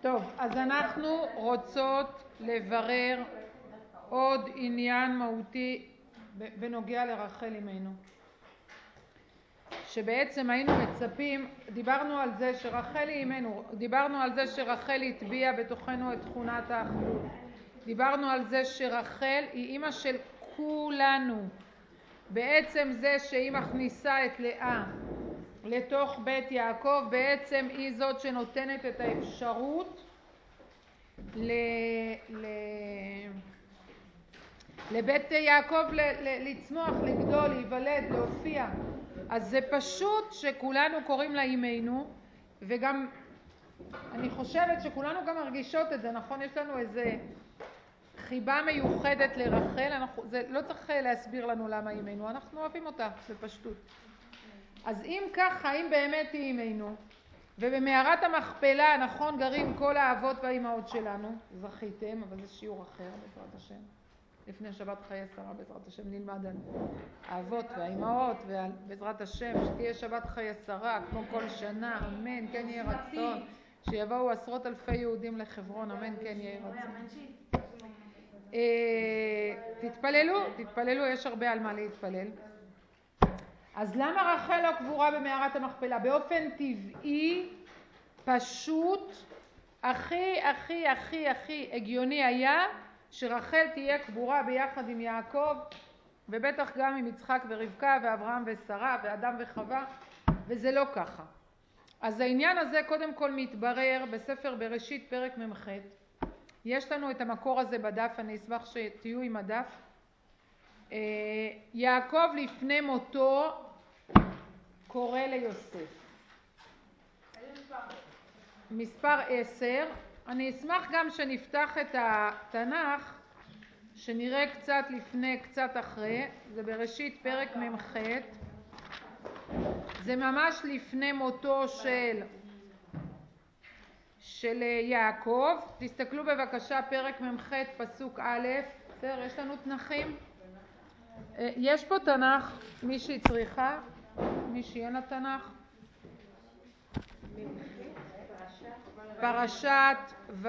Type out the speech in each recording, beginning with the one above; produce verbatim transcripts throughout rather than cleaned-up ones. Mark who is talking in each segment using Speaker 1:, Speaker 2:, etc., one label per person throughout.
Speaker 1: טוב, אז אנחנו רוצות לברר עוד עניין מהותי בנוגע לרחל אמנו, שבעצם היינו מצפים, דיברנו על זה שרחל אמנו, דיברנו על זה שרחל הטביעה בתוכנו את תכונת האחדות, דיברנו על זה שרחל היא אימא של כולנו, בעצם זה שהיא מכניסה את לאה לתוך בית יעקב, בעצם היא זאת שנותנת את האפשרות ל... ל... לבית יעקב ל... ל... לצמוח, לגדול, להיוולד, להופיע. אז זה פשוט שכולנו קוראים לה אמנו, וגם אני חושבת שכולנו גם מרגישות את זה, נכון? יש לנו איזה חיבה מיוחדת לרחל, אנחנו... זה לא צריך להסביר לנו למה אמנו, אנחנו אוהבים אותה בפשטות. אז אם ככה, אם באמת היא אמנו, ובמערת המכפלה, נכון, גרים כל האבות והאימהות שלנו, זכיתם, אבל זה שיעור אחר בעזרת השם. לפני שבת חיי שרה בעזרת השם נלמד על האבות והאימהות, ובעזרת השם שתהיה שבת חיי שרה כמו כל שנה, אמן, כן יהיה רצון, שיבואו עשרות אלפי יהודים לחברון, אמן, כן יהיה רצון. תתפללו, תתפללו, יש הרבה על מה להתפלל. אז למה רחל לא קבורה במערת המכפלה? באופן טבעי, פשוט, הכי הכי הכי הכי הגיוני היה שרחל תהיה קבורה ביחד עם יעקב, ובטח גם עם יצחק ורבקה ואברהם ושרה ואדם וחווה, וזה לא ככה. אז העניין הזה קודם כל מתברר בספר בראשית פרק ממ"ח. יש לנו את המקור הזה בדף, אני אשמח שתהיו עם הדף. יעקב לפני מותו קורא ליוסף. מספר עשר. אני אשמח גם שנפתח את התנ"ך, שנראה קצת לפני, קצת אחרי. זה בראשית פרק ממ"ח. זה ממש לפני מותו של, של יעקב. תסתכלו בבקשה פרק ממ"ח פסוק א'. בסדר, יש לנו תנ"כים? יש פה תנ"ך, מישהי צריכה? מישהי אין התנ"ך? פרשת ו...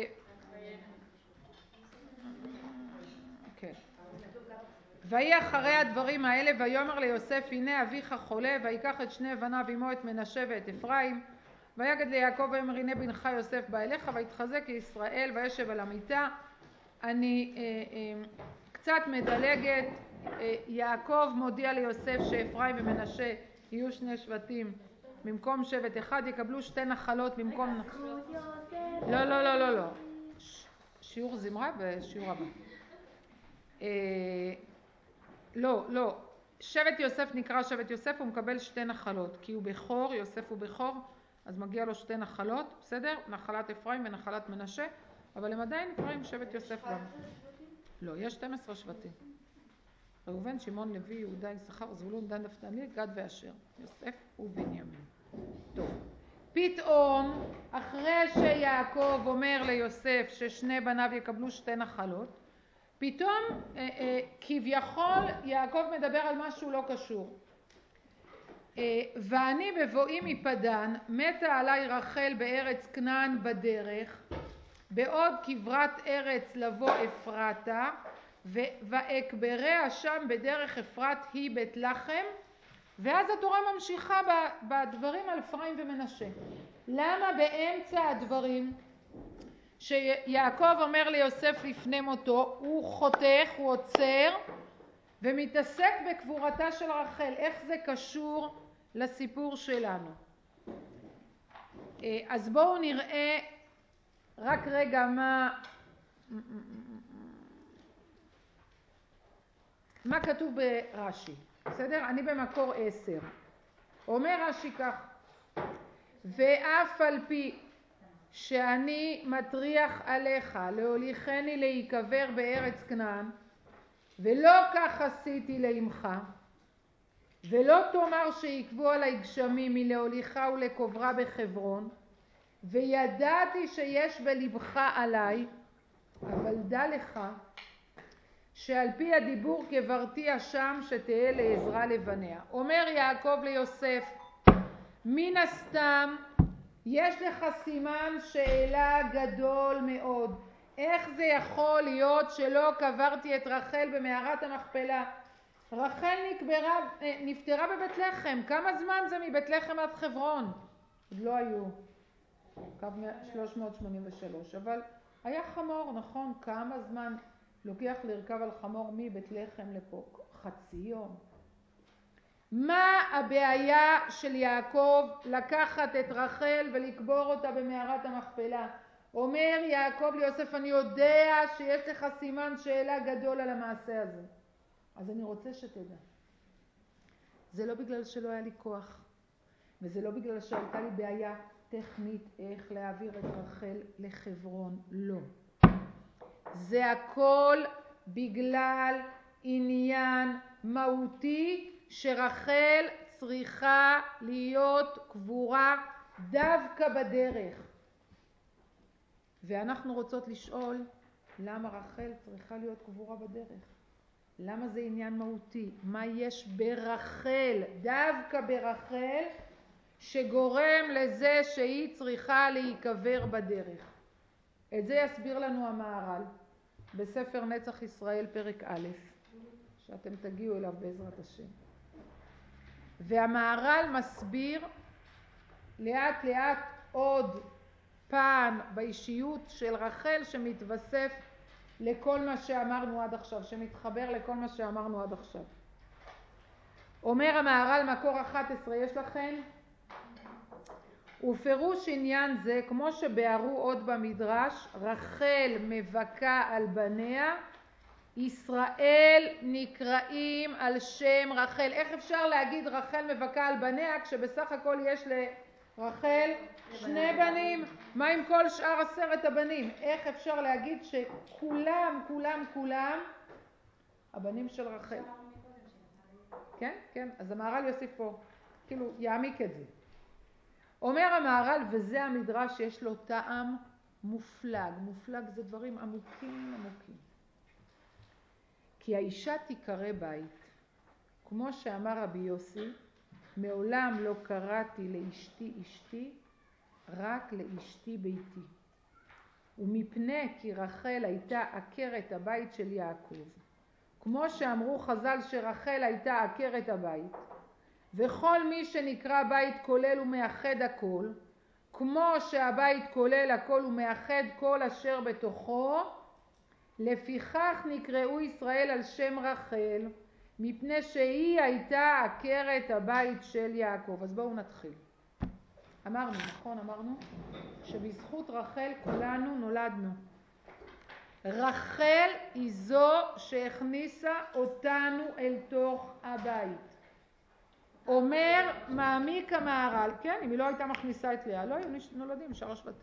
Speaker 1: כן. ויהי אחרי הדברים האלה ויאמר ליוסף, הנה אביך חולה, ויקח את שני בניו עמו את מנשה ואת אפרים, ויגד ליעקב ויאמר, הנה בנך יוסף בא אליך, ויתחזק ישראל וישב על המיטה. אני אה, אה, קצת מדלגת. אה, יעקב מודיע ליוסף שאפרים ומנשה יהיו שני שבטים במקום שבט אחד, יקבלו שתי נחלות במקום... לא, לא, לא, לא, לא. שיעור זמרה ושיעור הבא. אה, לא, לא. שבט יוסף נקרא שבט יוסף, הוא מקבל שתי נחלות, כי הוא בכור, יוסף הוא בכור, אז מגיע לו שתי נחלות, בסדר? נחלת אפרים ונחלת מנשה, אבל הם עדיין נקראים שבט יוסף גם. לא, יש שנים עשר שבטים. ראובן, שמעון, לוי, יהודה, יששכר, זבולון, דן, נפתלי, גד ואשר. יוסף ובנימין. טוב. פתאום, אחרי שיעקב אומר ליוסף ששני בניו יקבלו שתי נחלות, פתאום אה, אה, כביכול יעקב מדבר על משהו לא קשור. אה, ואני בבואי מפדן, מתה עליי רחל בארץ כנען בדרך, בעוד כברת ארץ לבוא אפרתה, ואקבריה שם בדרך אפרת היא בית לחם. ואז התורה ממשיכה בדברים על אפרים ומנשה. למה באמצע הדברים שיעקב אומר ליוסף לפני מותו, הוא חותך, הוא עוצר ומתעסק בקבורתה של רחל? איך זה קשור לסיפור שלנו? אז בואו נראה רק רגע מה מה כתוב ברש"י. בסדר? אני במקור עשר. אומר רש"י כך, ואף על פי שאני מטריח עליך להוליכני להיקבר בארץ כנען, ולא כך עשיתי לאמך, ולא תאמר שיקבו עלי גשמים מלהוליכה ולקוברה בחברון, וידעתי שיש בלבך עליי, אבל דע לך שעל פי הדיבור קברתי השם שתהיה לעזרה לבניה. אומר יעקב ליוסף, מן הסתם יש לך סימן שאלה גדול מאוד. איך זה יכול להיות שלא קברתי את רחל במערת המכפלה? רחל נקברה, נפטרה בבית לחם. כמה זמן זה מבית לחם עד חברון? עוד לא היו. קו שלוש מאות שמונים ושלוש. אבל היה חמור, נכון? כמה זמן לוקח לרכב על חמור מבית לחם לפה? חצי יום. מה הבעיה של יעקב לקחת את רחל ולקבור אותה במערת המכפלה? אומר יעקב ליוסף, אני יודע שיש לך סימן שאלה גדול על המעשה הזה. אז אני רוצה שתדע. זה לא בגלל שלא היה לי כוח, וזה לא בגלל שהייתה לי בעיה טכנית איך להעביר את רחל לחברון, לא. זה הכל בגלל עניין מהותי שרחל צריכה להיות קבורה דווקא בדרך. ואנחנו רוצות לשאול למה רחל צריכה להיות קבורה בדרך. למה זה עניין מהותי? מה יש ברחל, דווקא ברחל, שגורם לזה שהיא צריכה להיקבר בדרך? את זה יסביר לנו המהר"ל בספר נצח ישראל פרק א', שאתם תגיעו אליו בעזרת השם. והמהר"ל מסביר לאט לאט עוד פן באישיות של רחל שמתווסף לכל מה שאמרנו עד עכשיו, שמתחבר לכל מה שאמרנו עד עכשיו. אומר המהר"ל מקור אחת עשרה, יש לכם? ופירוש עניין זה, כמו שבארו עוד במדרש, רחל מבכה על בניה, ישראל נקראים על שם רחל. איך אפשר להגיד רחל מבכה על בניה כשבסך הכל יש לרחל שני בנים? מה עם כל שאר עשרת הבנים? איך אפשר להגיד שכולם, כולם, כולם הבנים של רחל? כן, כן, אז המהר"ל יוסיף פה, כאילו יעמיק את זה. אומר המהר"ל, וזה המדרש שיש לו טעם מופלג. מופלג זה דברים עמוקים עמוקים. כי האישה תיקרא בית. כמו שאמר רבי יוסי, מעולם לא קראתי לאשתי אשתי, רק לאשתי ביתי. ומפני כי רחל הייתה עקרת הבית של יעקב. כמו שאמרו חז"ל שרחל הייתה עקרת הבית, וכל מי שנקרא בית כולל ומאחד הכל, כמו שהבית כולל הכל ומאחד כל אשר בתוכו, לפיכך נקראו ישראל על שם רחל, מפני שהיא הייתה עקרת הבית של יעקב. אז בואו נתחיל. אמרנו, נכון, אמרנו שבזכות רחל כולנו נולדנו. רחל היא זו שהכניסה אותנו אל תוך הבית. אומר מעמיק המהר"ל, כן, אם היא לא הייתה מכניסה את לאה, לא היו נולדים שאר השבטים.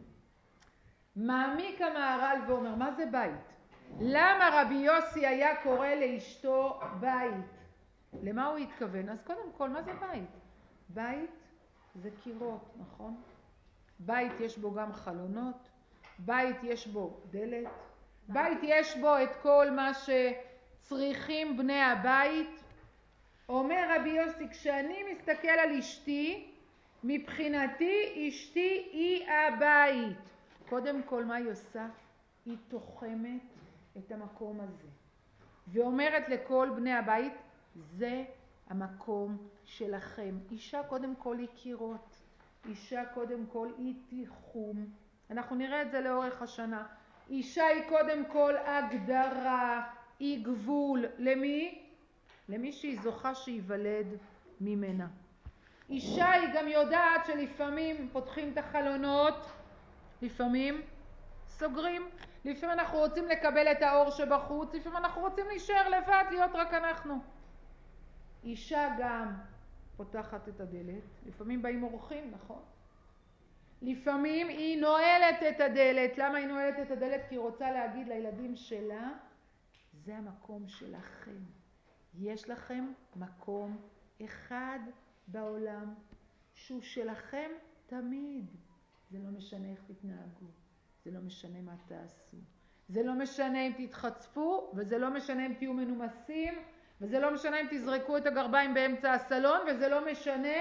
Speaker 1: מעמיק המהר"ל ואומר, מה זה בית? למה רבי יוסי היה קורא לאשתו בית? למה הוא התכוון? אז קודם כל, מה זה בית? בית זה קירות, נכון? בית יש בו גם חלונות, בית יש בו דלת, בית יש בו את כל מה שצריכים בני הבית. אומר רבי יוסי, כשאני מסתכל על אשתי, מבחינתי אשתי היא הבית. קודם כל מה היא עושה? היא תוחמת את המקום הזה. ואומרת לכל בני הבית, זה המקום שלכם. אישה קודם כל היא קירות. אישה קודם כל היא תיחום. אנחנו נראה את זה לאורך השנה. אישה היא קודם כל הגדרה, היא גבול. למי? למי שהיא זוכה שיוולד ממנה. אישה היא גם יודעת שלפעמים פותחים את החלונות, לפעמים סוגרים. לפעמים אנחנו רוצים לקבל את האור שבחוץ, לפעמים אנחנו רוצים להישאר לבד, להיות רק אנחנו. אישה גם פותחת את הדלת, לפעמים באים אורחים, נכון? לפעמים היא נועלת את הדלת. למה היא נועלת את הדלת? כי היא רוצה להגיד לילדים שלה, זה המקום שלכם. יש לכם מקום אחד בעולם שהוא שלכם תמיד. זה לא משנה איך תתנהגו, זה לא משנה מה תעשו, זה לא משנה אם תתחצפו, וזה לא משנה אם תהיו מנומסים, וזה לא משנה אם תזרקו את הגרביים באמצע הסלון, וזה לא משנה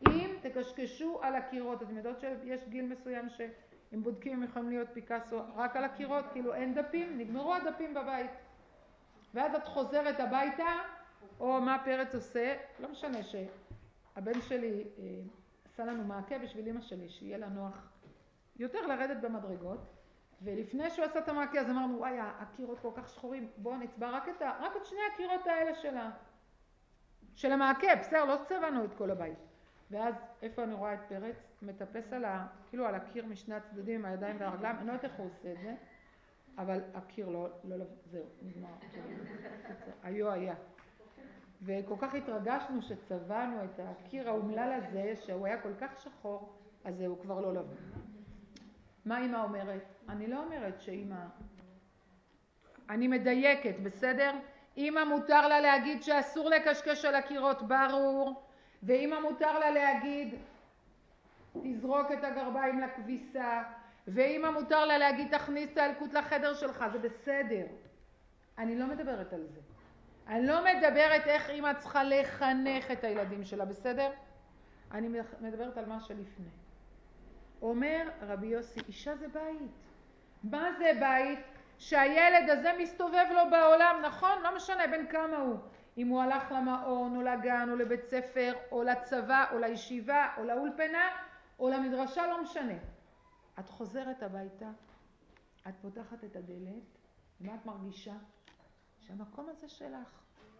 Speaker 1: אם תקשקשו על הקירות. אתם יודעות שיש גיל מסוים שהם בודקים הם יכולים להיות פיקאסו רק על הקירות, כאילו אין דפים, נגמרו הדפים בבית. ואז את חוזרת הביתה, או מה פרץ עושה, לא משנה שהבן שלי אה, עשה לנו מעקה בשביל אמא שלי, שיהיה לה נוח יותר לרדת במדרגות, ולפני שהוא עשה את המעקה אז אמרנו, וואי, הקירות כל כך שחורים, בואו נצבע רק את, ה, רק את שני הקירות האלה שלה, של המעקה, בסדר, לא צבענו את כל הבית. ואז איפה אני רואה את פרץ? מטפס על ה, כאילו על הקיר משני הצדדים עם הידיים והרגליים, אני לא יודעת איך הוא עושה את זה, אבל הקיר לא, לא, לא, זהו, נגמר. היו היה. וכל כך התרגשנו שצבענו את הקיר האומלל הזה, שהוא היה כל כך שחור, אז הוא כבר לא לבן. מה אמא אומרת? אני לא אומרת שאמא... אני מדייקת, בסדר? אמא מותר לה להגיד שאסור לקשקש על הקירות, ברור. ואמא מותר לה להגיד, תזרוק את הגרביים לכביסה. ואמא מותר לה להגיד, תכניס את האלקוט לחדר שלך, זה בסדר. אני לא מדברת על זה. אני לא מדברת איך אמא צריכה לחנך את הילדים שלה, בסדר? אני מדברת על מה שלפני. אומר רבי יוסי, אישה זה בית. מה זה בית? שהילד הזה מסתובב לו בעולם, נכון? לא משנה בין כמה הוא. אם הוא הלך למעון או לגן או לבית ספר או לצבא או לישיבה או לאולפנה או למדרשה, לא משנה. את חוזרת הביתה, את פותחת את הדלת, ומה את מרגישה? שהמקום הזה שלך.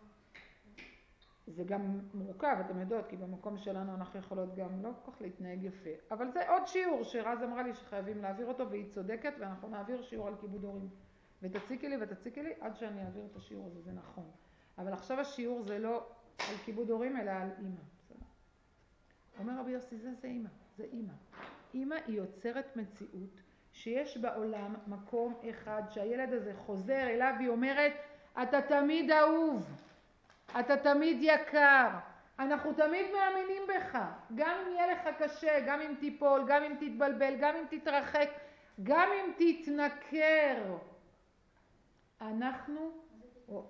Speaker 1: זה גם מורכב, אתם יודעות, כי במקום שלנו אנחנו יכולות גם לא כל כך להתנהג יפה. אבל זה עוד שיעור שרז אמרה לי שחייבים להעביר אותו, והיא צודקת, ואנחנו נעביר שיעור על כיבוד הורים. ותציקי לי ותציקי לי עד שאני אעביר את השיעור הזה, זה נכון. אבל עכשיו השיעור זה לא על כיבוד הורים, אלא על אמא. אומר רבי יוסי, זה זה אמא, זה אמא. אמא היא יוצרת מציאות שיש בעולם מקום אחד שהילד הזה חוזר אליו והיא אומרת, אתה תמיד אהוב. אתה תמיד יקר, אנחנו תמיד מאמינים בך, גם אם יהיה לך קשה, גם אם תיפול, גם אם תתבלבל, גם אם תתרחק, גם אם תתנכר. אנחנו, או,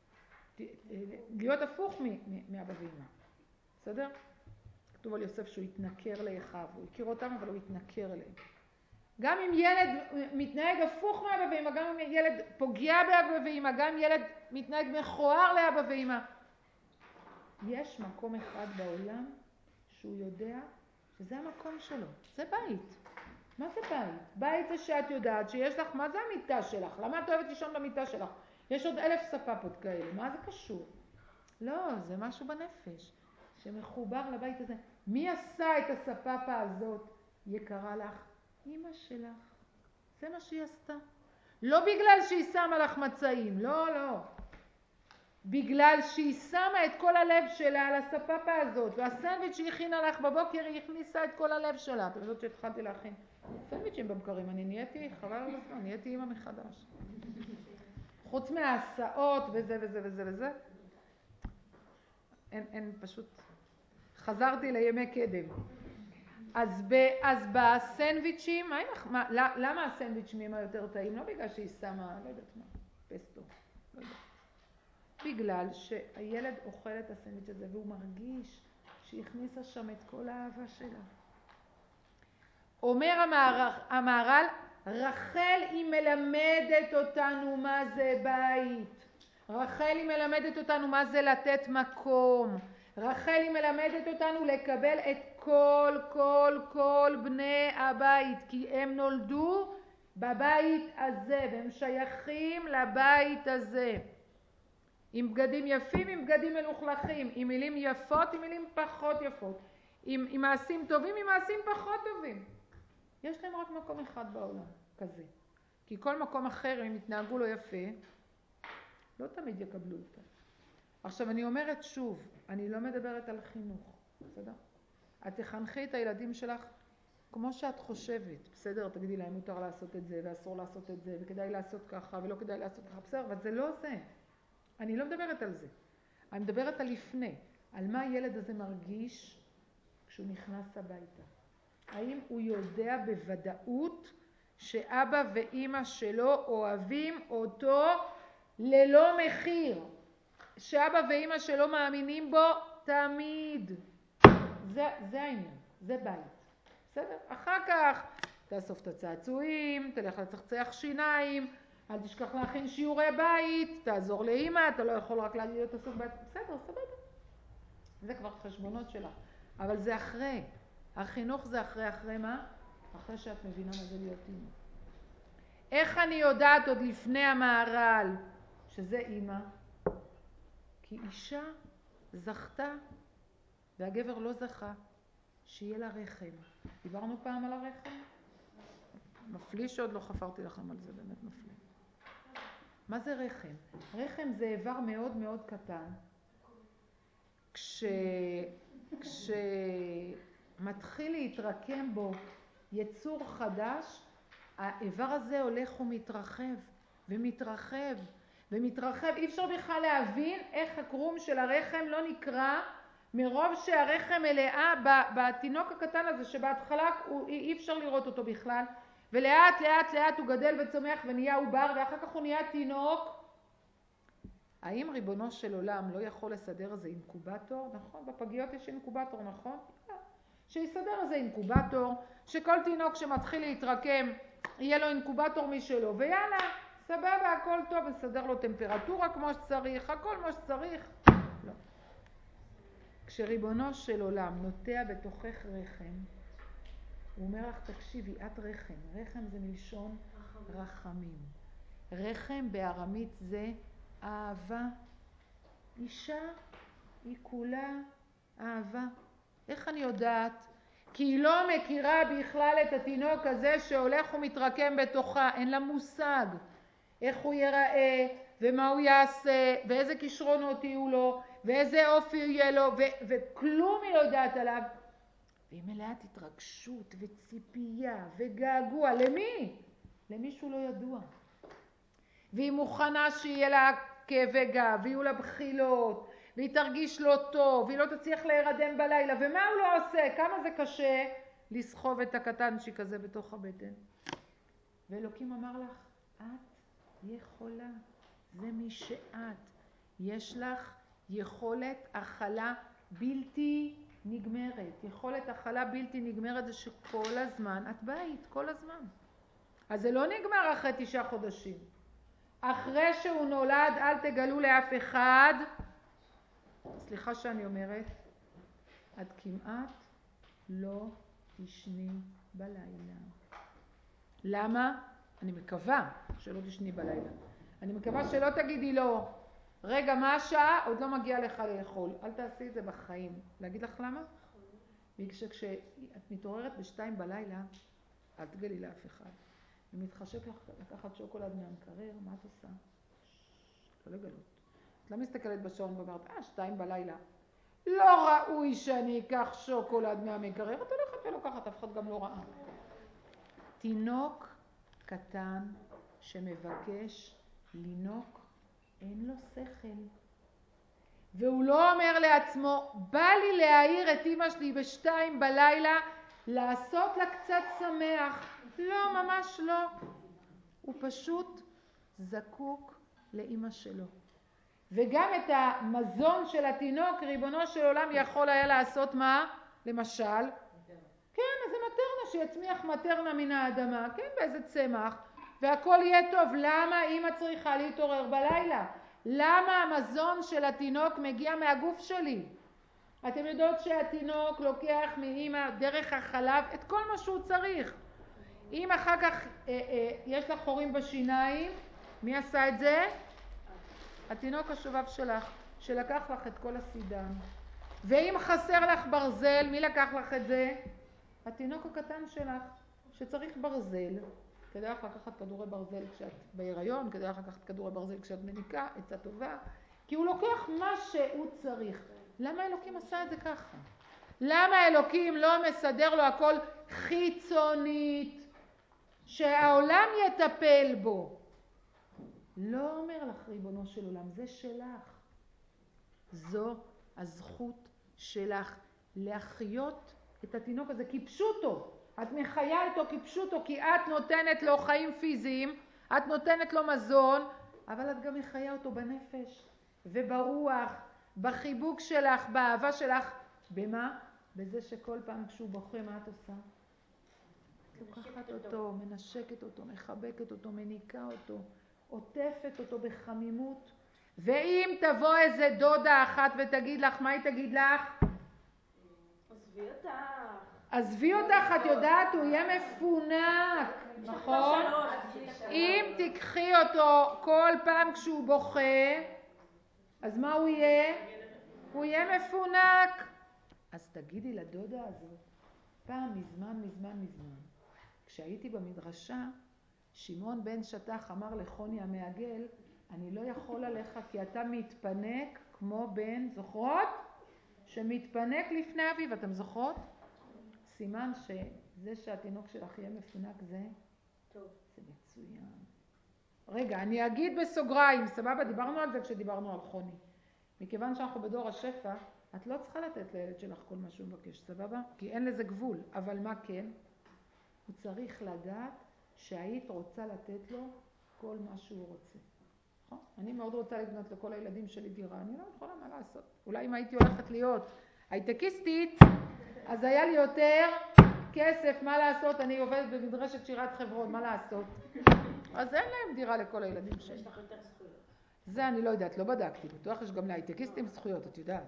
Speaker 1: להיות הפוך מאבא ואמא, בסדר? כתוב על יוסף שהוא התנכר לאחיו, הוא הכיר אותם אבל הוא התנכר אליהם. גם אם ילד מתנהג הפוך מאבא ואמא, גם אם ילד פוגע באבא ואמא, גם אם ילד מתנהג מכוער לאבא ואמא, יש מקום אחד בעולם שהוא יודע שזה המקום שלו. זה בית. מה זה בית? בית זה שאת יודעת שיש לך, מה זה המיטה שלך? למה את אוהבת לישון במיטה שלך? יש עוד אלף ספפות כאלה. מה זה קשור? לא, זה משהו בנפש שמחובר לבית הזה. מי עשה את הספפה הזאת? יקרה לך? אמא שלך. זה מה שהיא עשתה. לא בגלל שהיא שמה לך מצעים. לא, לא. בגלל שהיא שמה את כל הלב שלה על הספפה הזאת, והסנדוויץ' שהיא הכינה לך בבוקר, היא הכניסה את כל הלב שלה. אתם יודעות שהתחלתי להכין סנדוויצ'ים בבקרים, אני נהייתי, חבל על הזמן, נהייתי אמא מחדש. חוץ מההסעות וזה וזה וזה וזה, אין, אין, פשוט חזרתי לימי קדם. אז, ב, אז בסנדוויצ'ים, מה, מה, למה הסנדוויצ'ים הם יותר טעים? לא בגלל שהיא שמה, לא יודעת מה, פסטו, לא יודעת. בגלל שהילד אוכל את הסנדוויץ' הזה והוא מרגיש שהיא הכניסה שם את כל האהבה שלה. אומר המהר"ל, רחל היא מלמדת אותנו מה זה בית. רחל היא מלמדת אותנו מה זה לתת מקום. רחל היא מלמדת אותנו לקבל את כל כל כל בני הבית, כי הם נולדו בבית הזה והם שייכים לבית הזה. עם בגדים יפים, עם בגדים מלוכלכים, עם מילים יפות, עם מילים פחות יפות, עם, עם מעשים טובים, עם מעשים פחות טובים. יש להם רק מקום אחד בעולם כזה. כי כל מקום אחר, אם יתנהגו לו יפה, לא תמיד יקבלו אותה. עכשיו אני אומרת שוב, אני לא מדברת על חינוך, בסדר? את תחנכי את הילדים שלך כמו שאת חושבת, בסדר? תגידי להם מותר לעשות את זה ואסור לעשות את זה וכדאי לעשות ככה ולא כדאי לעשות ככה, בסדר? אבל זה לא זה. אני לא מדברת על זה. אני מדברת על לפני, על מה הילד הזה מרגיש כשהוא נכנס הביתה. האם הוא יודע בוודאות שאבא ואמא שלו אוהבים אותו ללא מחיר? שאבא ואמא שלו מאמינים בו תמיד. זה, זה העניין, זה בית. בסדר? אחר כך תאסוף את הצעצועים, תלך לצחצח שיניים, אל תשכח להכין שיעורי בית, תעזור לאמא, אתה לא יכול רק להיות עסוק בית. בסדר, סבבה. זה כבר חשבונות שלך. אבל זה אחרי. החינוך זה אחרי, אחרי מה? אחרי שאת מבינה מה זה להיות אמא. איך אני יודעת עוד לפני המהר"ל שזה אמא? כי אישה זכתה והגבר לא זכה שיהיה לה רחם. דיברנו פעם על הרחם? מפליא שעוד לא חפרתי לכם על זה, באמת מפליא. מה זה רחם? רחם זה איבר מאוד מאוד קטן. כש... כשמתחיל להתרקם בו יצור חדש, האיבר הזה הולך ומתרחב, ומתרחב, ומתרחב. אי אפשר בכלל להבין איך הקרום של הרחם לא נקרא, מרוב שהרחם מלאה בתינוק הקטן הזה, שבהתחלה הוא, אי אפשר לראות אותו בכלל, ולאט לאט לאט הוא גדל וצומח ונהיה עובר, ואחר כך הוא נהיה תינוק. האם ריבונו של עולם לא יכול לסדר איזה אינקובטור? נכון, בפגיות יש אינקובטור, נכון? שיסדר איזה אינקובטור, שכל תינוק שמתחיל להתרקם יהיה לו אינקובטור משלו, ויאללה, סבבה, הכל טוב, נסדר לו טמפרטורה כמו שצריך, הכל כמו שצריך. לא. כשריבונו של עולם נוטע בתוכך רחם, הוא אומר לך, תקשיבי, את רחם. רחם זה מלשון רחמים. רחם בארמית זה אהבה. אישה היא כולה אהבה. איך אני יודעת? כי היא לא מכירה בכלל את התינוק הזה שהולך ומתרקם בתוכה. אין לה מושג איך הוא ייראה ומה הוא יעשה ואיזה כישרונות יהיו לו ואיזה אופי יהיה לו ו- וכלום היא לא יודעת עליו. והיא מלאת התרגשות וציפייה וגעגוע. למי? למישהו לא ידוע. והיא מוכנה שיהיה לה כאבי גב, ויהיו לה בחילות, והיא תרגיש לא טוב, והיא לא תצליח להירדם בלילה. ומה הוא לא עושה? כמה זה קשה לסחוב את הקטנצ'יק הזה בתוך הבטן. ואלוקים אמר לך, את יכולה. זה מי שאת. יש לך יכולת אכלה בלתי נגמרת. יכולת אכלה בלתי נגמרת זה שכל הזמן את בית, כל הזמן. אז זה לא נגמר אחרי תשעה חודשים. אחרי שהוא נולד, אל תגלו לאף אחד, סליחה שאני אומרת, את כמעט לא תשני בלילה. למה? אני מקווה שלא תשני בלילה. אני מקווה שלא תגידי לו, רגע, מה השעה? עוד לא מגיע לך לאכול. אל תעשי את זה בחיים. להגיד לך למה? בגלל שכשאת מתעוררת בשתיים בלילה, אל תגלי לאף אחד. ומתחשק לך לקחת שוקולד מהמקרר, מה את עושה? לא לגלות. את לא מסתכלת בשעון ואומרת, אה, שתיים בלילה. לא ראוי שאני אקח שוקולד מהמקרר. את הולכת ולוקחת, אף אחד גם לא ראה. תינוק קטן שמבקש לינוק, אין לו שכל. והוא לא אומר לעצמו, בא לי להעיר את אמא שלי בשתיים בלילה, לעשות לה קצת שמח. לא, ממש לא. הוא פשוט זקוק לאמא שלו. וגם את המזון של התינוק, ריבונו של עולם יכול היה לעשות מה? למשל, כן, איזה מטרנה, שיצמיח מטרנה מן האדמה, כן, באיזה צמח, והכל יהיה טוב. למה אמא צריכה להתעורר בלילה? למה המזון של התינוק מגיע מהגוף שלי? אתם יודעות שהתינוק לוקח מאמא דרך החלב את כל מה שהוא צריך. אם אחר כך אה, אה, יש לך חורים בשיניים, מי עשה את זה? התינוק השובב שלך, שלקח לך את כל הסידן. ואם חסר לך ברזל, מי לקח לך את זה? התינוק הקטן שלך, שצריך ברזל. כדאי לך לקחת כדורי ברזל כשאת בהיריון, כדאי לך לקחת כדורי ברזל כשאת מניקה, עצה טובה, כי הוא לוקח מה שהוא צריך. למה אלוקים עשה את זה ככה? למה אלוקים לא מסדר לו הכל חיצונית, שהעולם יטפל בו? לא אומר לך ריבונו של עולם, זה שלך. זו הזכות שלך להחיות את התינוק הזה כפשוטו. את מחיה איתו כפשוטו, כי את נותנת לו חיים פיזיים, את נותנת לו מזון, אבל את גם מחיה אותו בנפש וברוח, בחיבוק שלך, באהבה שלך. במה? בזה שכל פעם כשהוא בוכה, מה את עושה? לוקחת אותו, מנשקת אותו, מחבקת אותו, מניקה אותו, עוטפת אותו בחמימות. ואם תבוא איזה דודה אחת ותגיד לך, מה היא תגיד לך?
Speaker 2: עזבי אותך.
Speaker 1: עזבי אותך, את יודעת, הוא יהיה מפונק, נכון? אם תיקחי אותו כל פעם כשהוא בוכה, אז מה הוא יהיה? הוא יהיה מפונק. אז תגידי לדודה הזאת, פעם מזמן מזמן מזמן, כשהייתי במדרשה, שמעון בן שטח אמר לחוני המעגל, אני לא יכול עליך כי אתה מתפנק כמו בן, זוכרות? שמתפנק לפני אביו, אתם זוכרות? סימן שזה שהתינוק שלך יהיה מפונק זה? טוב. זה מצוין. רגע, אני אגיד בסוגריים, סבבה? דיברנו על זה כשדיברנו על חוני. מכיוון שאנחנו בדור השפע, את לא צריכה לתת לילד שלך כל מה שהוא מבקש, סבבה? כי אין לזה גבול, אבל מה כן? הוא צריך לדעת שהיית רוצה לתת לו כל מה שהוא רוצה. נכון? אני מאוד רוצה לקנות לכל הילדים שלי דירה, אני לא יכולה מה לעשות. אולי אם הייתי הולכת להיות הייטקיסטית, אז היה לי יותר כסף, מה לעשות? אני עובדת במדרשת שירת חברון, מה לעשות? אז אין להם דירה לכל הילדים שלי.
Speaker 2: יש לך יותר זכויות.
Speaker 1: זה אני לא יודעת, לא בדקתי. בטוח יש גם להייטקיסטים זכויות, את יודעת.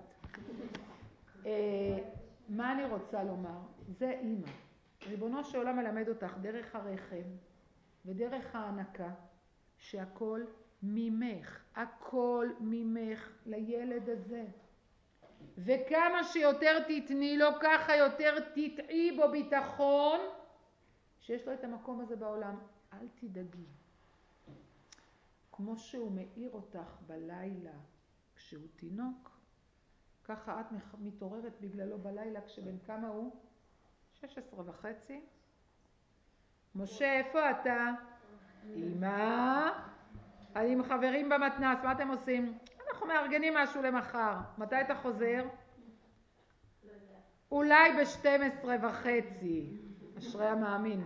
Speaker 1: מה אני רוצה לומר? זה אימא. ריבונו של עולם מלמד אותך דרך הרחם ודרך ההנקה שהכל ממך, הכל ממך לילד הזה. וכמה שיותר תתני לו, ככה יותר תטעי בו ביטחון שיש לו את המקום הזה בעולם. אל תדאגי. כמו שהוא מאיר אותך בלילה כשהוא תינוק, ככה את מתעוררת בגללו בלילה כשבן כמה הוא? שש עשרה וחצי. משה, איפה אתה? אמא, אני עם חברים במתנ"ס, מה אתם עושים? אנחנו מארגנים משהו למחר. מתי אתה חוזר? אולי ב-שתים עשרה וחצי. אשרי המאמין.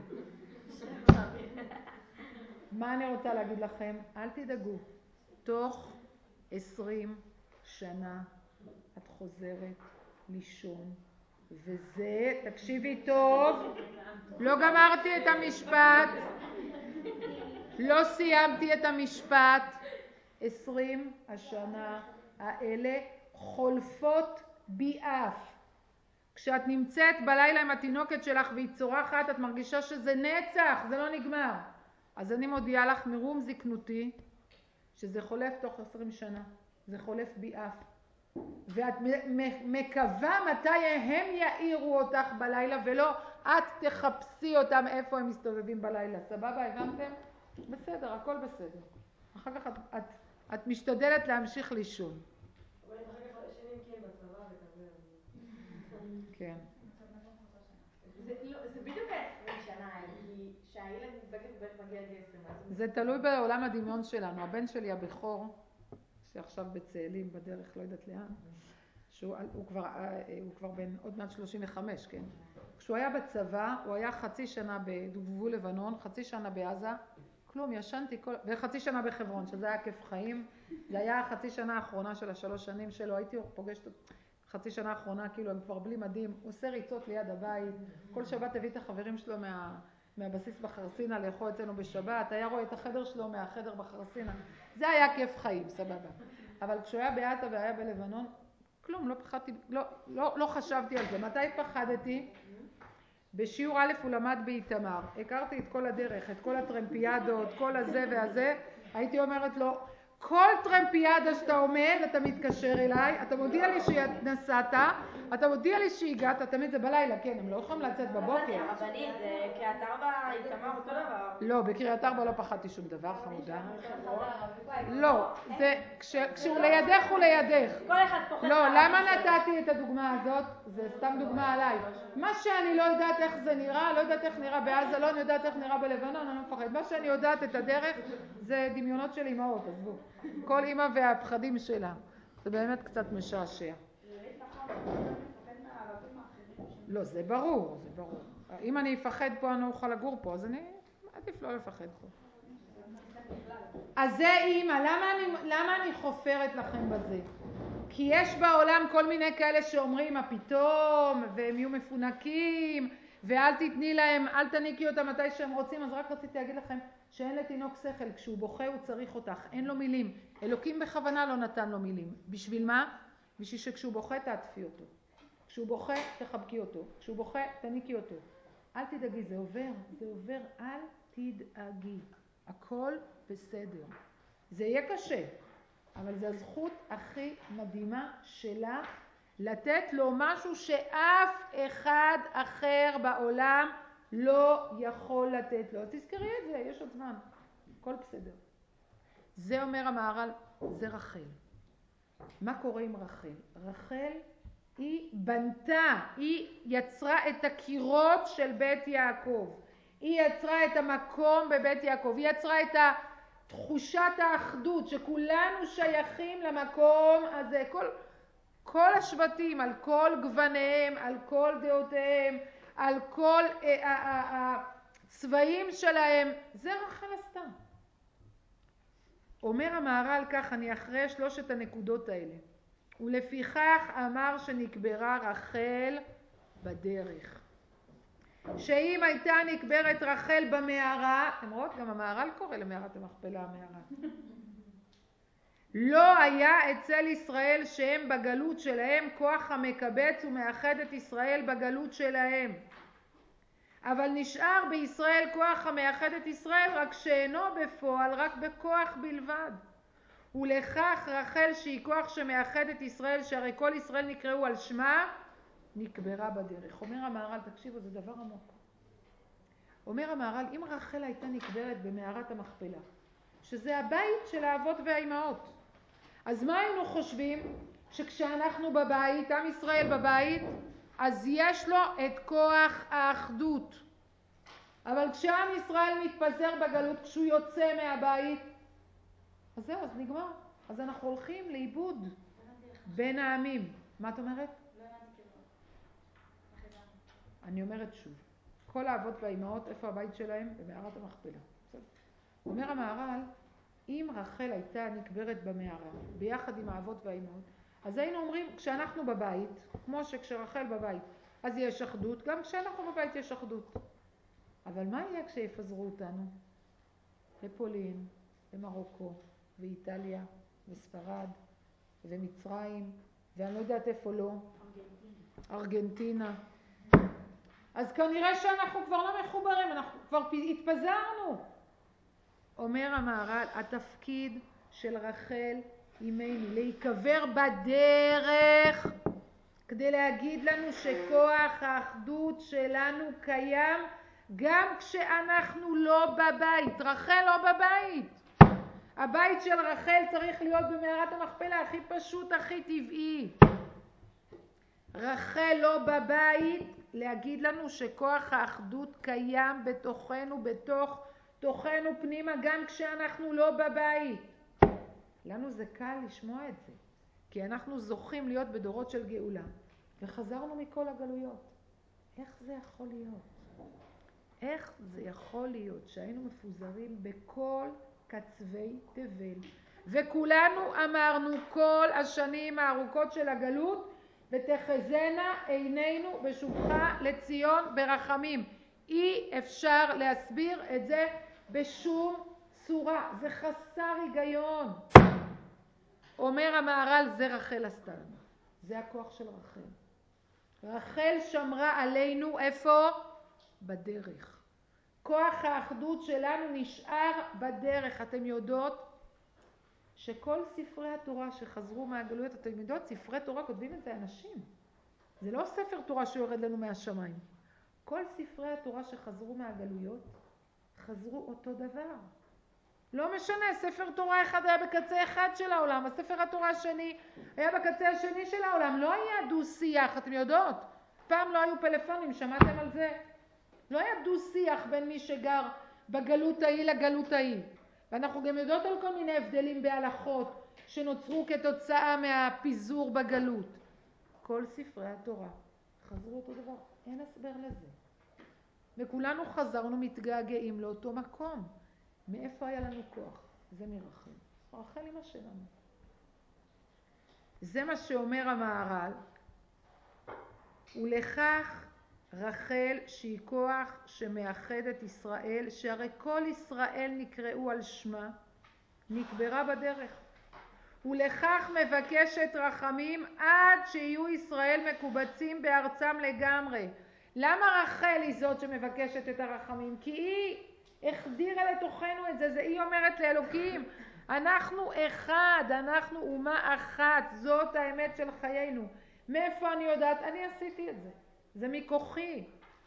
Speaker 1: מה אני רוצה להגיד לכם? אל תדאגו. תוך עשרים שנה את חוזרת לישון. וזה, תקשיבי טוב, לא גמרתי את המשפט. לא סיימתי את המשפט. עשרים השנה האלה חולפות ביעף. כשאת נמצאת בלילה עם התינוקת שלך והיא צורחת, את מרגישה שזה נצח, זה לא נגמר. אז אני מודיעה לך מרום זקנותי, שזה חולף תוך עשרים שנה. זה חולף ביעף. ואת מקווה מתי הם יעירו אותך בלילה, ולא את תחפשי אותם איפה הם מסתובבים בלילה. סבבה, הבנתם? בסדר, הכל בסדר. אחר כך את, את, את משתדלת להמשיך לישון.
Speaker 2: אבל אחר כך ישנים כי הם בצבא וכזה.
Speaker 1: כן.
Speaker 2: זה בדיוק עשרים שנה, כי שהילד בטח מגיע גיל עשרים.
Speaker 1: זה תלוי בעולם הדמיון שלנו. הבן שלי הבכור, שעכשיו בצאלים בדרך, לא יודעת לאן, שהוא הוא כבר, הוא כבר בן עוד מעט שלושים וחמש, כן? כשהוא היה בצבא, הוא היה חצי שנה בגבול לבנון, חצי שנה בעזה, כלום, ישנתי כל... וחצי שנה בחברון, שזה היה כיף חיים. זה היה החצי שנה האחרונה של השלוש שנים שלו, הייתי פוגשת חצי שנה האחרונה, כאילו הם כבר בלי מדים, הוא עושה ריצות ליד הבית, כל שבת הביא את החברים שלו מה... מהבסיס בחרסינה לאכול אצלנו בשבת, היה רואה את החדר שלו מהחדר בחרסינה, זה היה כיף חיים, סבבה. אבל כשהוא היה בעזה והיה בלבנון, כלום, לא פחדתי, לא, לא, לא חשבתי על זה. מתי פחדתי? בשיעור א' הוא למד באיתמר, הכרתי את כל הדרך, את כל הטרמפיאדות, כל הזה והזה, הייתי אומרת לו, כל טרמפיאדה שאתה עומד, אתה מתקשר אליי, אתה מודיע לי שנסעת, אתה מודיע לי שהגעת, תמיד זה בלילה, כן, הם לא יכולים לצאת בבוקר.
Speaker 2: הרבנית, זה קריית ארבע, איתמר אותו דבר.
Speaker 1: לא, בקריית ארבע לא פחדתי שום דבר, חמודה. לא, זה, כשהוא לידך הוא לידך.
Speaker 2: כל אחד פוחד.
Speaker 1: לא, למה נתתי את הדוגמה הזאת? זה סתם דוגמה עליי. מה שאני לא יודעת איך זה נראה, לא יודעת איך נראה בעזה, לא יודעת איך נראה בלבנון, אני לא מפחד. מה שאני יודעת את הדרך זה דמיונות של אמהות, עזבו. כל אמא והפחדים שלה. זה באמת קצת משעשע. לא, זה ברור, זה ברור. אם אני אפחד פה, אני לא אוכל לגור פה, אז אני עדיף לא לפחד פה. אז זה אמא, למה אני, למה אני חופרת לכם בזה? כי יש בעולם כל מיני כאלה שאומרים מה פתאום, והם יהיו מפונקים, ואל תתני להם, אל תניקי אותם מתי שהם רוצים. אז רק רציתי להגיד לכם שאין לתינוק שכל, כשהוא בוכה הוא צריך אותך, אין לו מילים. אלוקים בכוונה לא נתן לו מילים. בשביל מה? בשביל שכשהוא בוכה תעטפי אותו. כשהוא בוכה תחבקי אותו. כשהוא בוכה תניקי אותו. אל תדאגי, זה עובר, זה עובר, אל תדאגי. הכל בסדר. זה יהיה קשה, אבל זו הזכות הכי מדהימה שלך לתת לו משהו שאף אחד אחר בעולם לא יכול לתת לו. תזכרי את זה, יש עוד זמן. הכל בסדר. זה אומר המהר"ל, זה רחל. מה קורה עם רחל? רחל היא בנתה, היא יצרה את הקירות של בית יעקב. היא יצרה את המקום בבית יעקב. היא יצרה את תחושת האחדות, שכולנו שייכים למקום הזה. כל, כל השבטים, על כל גווניהם, על כל דעותיהם, על כל הצבעים שלהם. זה רחל עשתה. אומר המהר"ל כך, אני אחרי שלושת הנקודות האלה. ולפיכך אמר שנקברה רחל בדרך. שאם הייתה נקברת רחל במערה, אתם רואות, גם המהר"ל קורא למערת המכפלה המערה. לא היה אצל ישראל שהם בגלות שלהם כוח המקבץ ומאחד את ישראל בגלות שלהם. אבל נשאר בישראל כוח המאחד את ישראל, רק שאינו בפועל, רק בכוח בלבד. ולכך רחל שהיא כוח שמאחד את ישראל, שהרי כל ישראל נקראו על שמה, נקברה בדרך. אומר המהר"ל, תקשיבו, זה דבר עמוק. אומר המהר"ל, אם רחל הייתה נקברת במערת המכפלה, שזה הבית של האבות והאימהות, אז מה היינו חושבים? שכשאנחנו בבית, עם ישראל בבית, אז יש לו את כוח האחדות. אבל כשעם ישראל מתפזר בגלות, כשהוא יוצא מהבית, אז זהו, אז נגמר. אז אנחנו הולכים לאיבוד בין העמים. מה את אומרת? אני אומרת שוב, כל האבות והאימהות, איפה הבית שלהם? במערת המכפלה. אומר המהר"ל, אם רחל הייתה נקברת במערה, ביחד עם האבות והאימהות, אז היינו אומרים, כשאנחנו בבית, כמו שכשרחל בבית, אז יש אחדות, גם כשאנחנו בבית יש אחדות. אבל מה יהיה כשיפזרו אותנו? לפולין, למרוקו, ואיטליה, וספרד, ומצרים, ואני לא יודעת איפה לא. ארגנטינה. אז כנראה שאנחנו כבר לא מחוברים, אנחנו כבר התפזרנו. אומר המהר"ל, התפקיד של רחל אימנו להיקבר בדרך, כדי להגיד לנו שכוח האחדות שלנו קיים גם כשאנחנו לא בבית. רחל לא בבית. הבית של רחל צריך להיות במערת המכפלה, הכי פשוט, הכי טבעי. רחל לא בבית, להגיד לנו שכוח האחדות קיים בתוכנו, בתוך תוכנו פנימה, גם כשאנחנו לא בבית. לנו זה קל לשמוע את זה, כי אנחנו זוכים להיות בדורות של גאולה, וחזרנו מכל הגלויות. איך זה יכול להיות? איך זה יכול להיות שהיינו מפוזרים בכל קצווי תבל, וכולנו אמרנו כל השנים הארוכות של הגלות, ותחזינה עינינו בשובך לציון ברחמים. אי אפשר להסביר את זה בשום צורה, זה חסר היגיון. אומר המהר"ל, זה רחל עשתה לנו, זה הכוח של רחל. רחל שמרה עלינו איפה? בדרך. כוח האחדות שלנו נשאר בדרך. אתם יודעות שכל ספרי התורה שחזרו מהגלויות, אתם יודעות, ספרי תורה כותבים את זה אנשים. זה לא ספר תורה שיורד לנו מהשמיים. כל ספרי התורה שחזרו מהגלויות, חזרו אותו דבר. לא משנה, ספר תורה אחד היה בקצה אחד של העולם, הספר התורה השני היה בקצה השני של העולם. לא היה דו שיח, אתם יודעות. פעם לא היו פלאפונים, שמעתם על זה? לא היה דו שיח בין מי שגר בגלות ההיא לגלות ההיא. ואנחנו גם יודעות על כל מיני הבדלים בהלכות שנוצרו כתוצאה מהפיזור בגלות. כל ספרי התורה חזרו אותו דבר, אין הסבר לזה. וכולנו חזרנו מתגעגעים לאותו מקום. מאיפה היה לנו כוח? זה מרחל. רחל אמא שלנו. זה מה שאומר המהר"ל. ולכך רחל שהיא כוח שמאחד את ישראל, שהרי כל ישראל נקראו על שמה, נקברה בדרך. ולכך מבקשת רחמים עד שיהיו ישראל מקובצים בארצם לגמרי. למה רחל היא זאת שמבקשת את הרחמים? כי היא החדירה לתוכנו את זה, זה היא אומרת לאלוקים, אנחנו אחד, אנחנו אומה אחת, זאת האמת של חיינו. מאיפה אני יודעת? אני עשיתי את זה, זה מכוחי.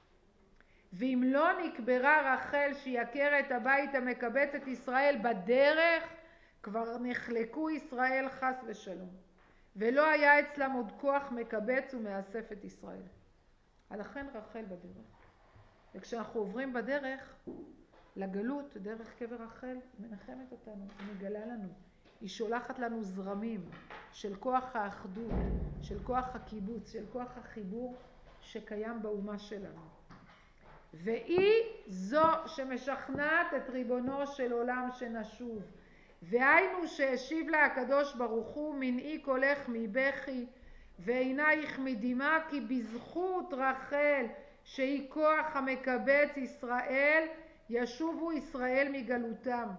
Speaker 1: ואם לא נקברה רחל שיכר את הבית המקבץ את ישראל בדרך, כבר נחלקו ישראל חס ושלום, ולא היה אצלם עוד כוח מקבץ ומאסף את ישראל. לכן רחל בדרך. וכשאנחנו עוברים בדרך לגלות, דרך קבר רחל, מנחמת אותנו, היא מגלה לנו, היא שולחת לנו זרמים של כוח האחדות, של כוח הקיבוץ, של כוח החיבור שקיים באומה שלנו. והיא זו שמשכנעת את ריבונו של עולם שנשוב. והיינו שהשיב לה הקדוש ברוך הוא, מנעי קולך מבכי ועינייך מדמעה, כי בזכות רחל שהיא כוח המקבץ ישראל, ישובו ישראל מגלותם.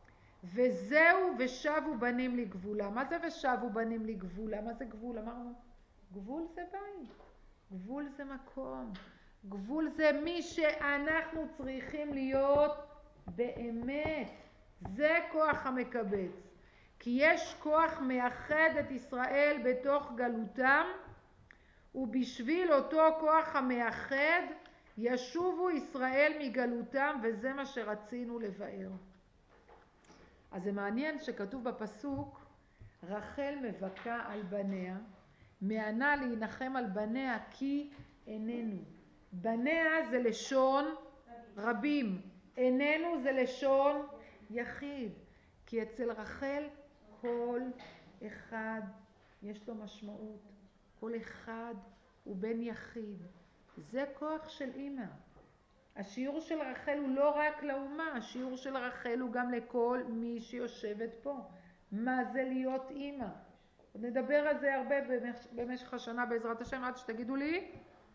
Speaker 1: וזהו ושבו בנים לגבולה. מה זה ושבו בנים לגבולה? מה זה גבול? אמרנו, גבול זה בית, גבול זה מקום, גבול זה מי שאנחנו צריכים להיות באמת. זה כוח המקבץ. כי יש כוח מאחד את ישראל בתוך גלותם, ובשביל אותו כוח המאחד ישובו ישראל מגלותם, וזה מה שרצינו לבאר. אז זה מעניין שכתוב בפסוק, רחל מבכה על בניה, מענה להנחם על בניה כי איננו. בניה זה לשון רבים, איננו זה לשון יחיד. כי אצל רחל כל אחד יש לו משמעות, כל אחד הוא בן יחיד. זה כוח של אמא. השיעור של רחל הוא לא רק לאומה, השיעור של רחל הוא גם לכל מי שיושבת פה. מה זה להיות אמא? נדבר על זה הרבה במשך השנה בעזרת השם, עד שתגידו לי,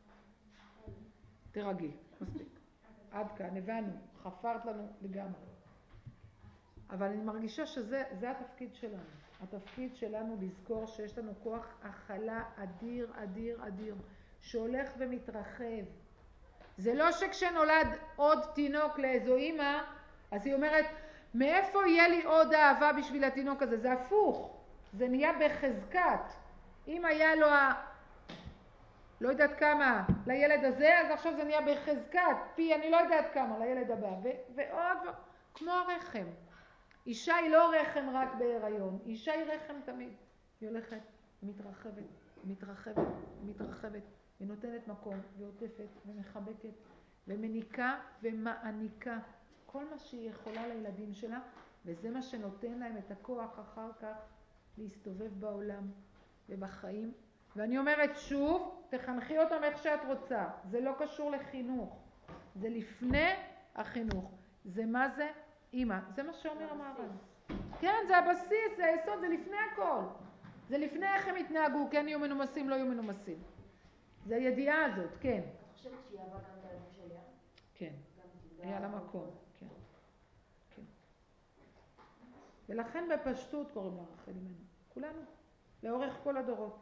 Speaker 1: תרגי, מספיק. עד כאן, הבנו, חפרת לנו לגמרי. אבל אני מרגישה שזה זה התפקיד שלנו. התפקיד שלנו לזכור שיש לנו כוח הכלה אדיר, אדיר, אדיר, שהולך ומתרחב. זה לא שכשנולד עוד תינוק לאיזו אמא, אז היא אומרת, מאיפה יהיה לי עוד אהבה בשביל התינוק הזה? זה הפוך. זה נהיה בחזקת. אם היה לו ה... לא יודעת כמה לילד הזה, אז עכשיו זה נהיה בחזקת. פי אני לא יודעת כמה לילד הבא. ו- ועוד, כמו הרחם. אישה היא לא רחם רק בהיריון. אישה היא רחם תמיד. היא הולכת, מתרחבת, מתרחבת, מתרחבת. היא נותנת מקום, ועוטפת, ומחבקת, ומניקה, ומעניקה. כל מה שהיא יכולה לילדים שלה, וזה מה שנותן להם את הכוח אחר כך להסתובב בעולם ובחיים. ואני אומרת שוב, תחנכי אותם איך שאת רוצה. זה לא קשור לחינוך. זה לפני החינוך. זה מה זה? אמא. זה מה שאומר המהר"ל. כן, זה הבסיס, זה היסוד, זה לפני הכל. זה לפני איך הם התנהגו, כן יהיו מנומסים, לא יהיו מנומסים. זה הידיעה הזאת, כן.
Speaker 2: את חושבת שהיא אהבה גם לילדים שלה?
Speaker 1: כן. היה לה מקום, כן. כן. ולכן בפשטות קוראים לה רחל אמנו. כולנו. לאורך כל הדורות.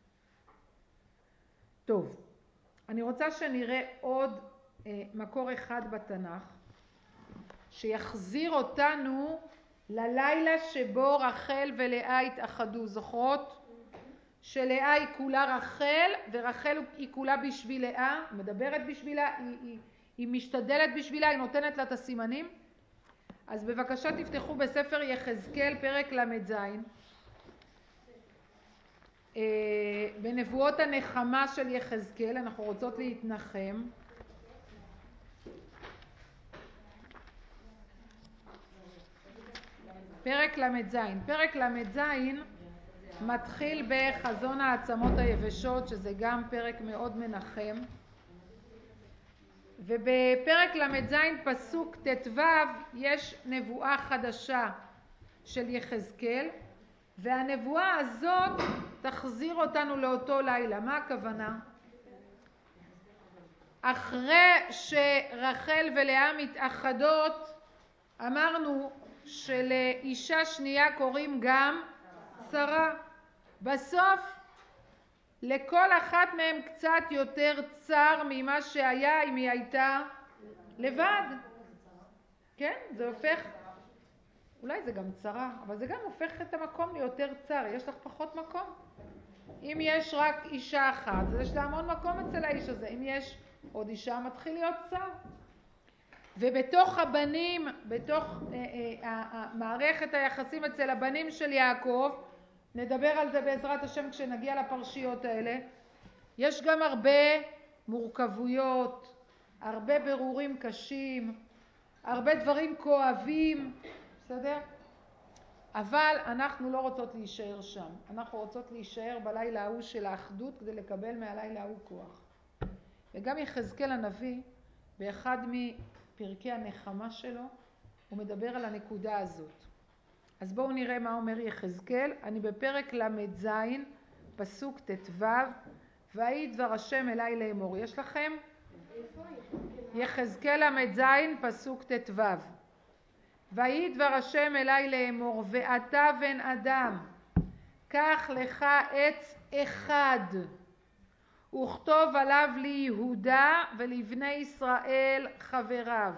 Speaker 1: טוב. אני רוצה שנראה עוד אה, מקור אחד בתנ"ך, שיחזיר אותנו ללילה שבו רחל ולאה התאחדו. זוכרות? שלאה היא כולה רחל, ורחל היא כולה בשביל לאה, מדברת בשבילה, היא, היא, היא משתדלת בשבילה, היא נותנת לה את הסימנים. אז בבקשה תפתחו בספר יחזקאל פרק למד זין, בנבואות הנחמה של יחזקאל, אנחנו רוצות להתנחם. פרק למד זין. פרק למד זין מתחיל בחזון העצמות היבשות, שזה גם פרק מאוד מנחם. ובפרק למד זין פסוק ט"ו יש נבואה חדשה של יחזקאל, והנבואה הזאת תחזיר אותנו לאותו לילה. מה הכוונה? אחרי שרחל ולאה מתאחדות, אמרנו שלאישה שנייה קוראים גם שרה. בסוף לכל אחת מהם קצת יותר צר ממה שהיה אם היא הייתה לבד. כן, זה הופך, אולי זה גם צרה, אבל זה גם הופך את המקום ליותר צר, יש לך פחות מקום. אם יש רק אישה אחת, אז יש לה המון מקום אצל האיש הזה. אם יש עוד אישה, מתחיל להיות צר. ובתוך הבנים, בתוך אה, אה, מערכת היחסים אצל הבנים של יעקב, נדבר על זה בעזרת השם כשנגיע לפרשיות האלה, יש גם הרבה מורכבויות, הרבה ברורים קשים, הרבה דברים כואבים, בסדר? אבל אנחנו לא רוצות להישאר שם. אנחנו רוצות להישאר בלילה ההוא של האחדות כדי לקבל מהלילה ההוא כוח. וגם יחזקאל הנביא, באחד מפרקי הנחמה שלו, הוא מדבר על הנקודה הזאת. אז בואו נראה מה אומר יחזקאל. אני בפרק למד זין, פסוק תתו, ויהי דבר השם אליי לאמור. יש לכם? יחזקאל למד זין, פסוק תתו. ויהי דבר השם אליי לאמור, ואתה בן אדם, קח לך עץ אחד, וכתוב עליו ליהודה ולבני ישראל חבריו.